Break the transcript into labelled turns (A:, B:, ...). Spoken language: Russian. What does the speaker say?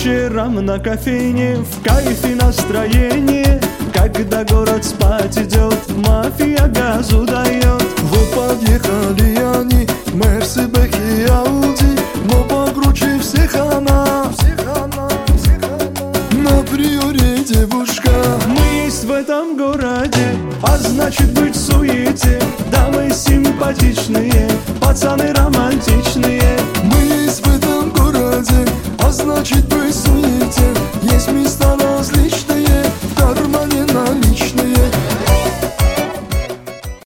A: вечером на кофейне в кайфе настроение. Когда город спать идет, мафия газу дает.
B: Вот подъехали они, Мерси, Бэк и Ауди, но покруче всех она, на приоре девушка.
A: Мы есть в этом городе, а значит быть в суете. Дамы симпатичные, пацаны романтичные.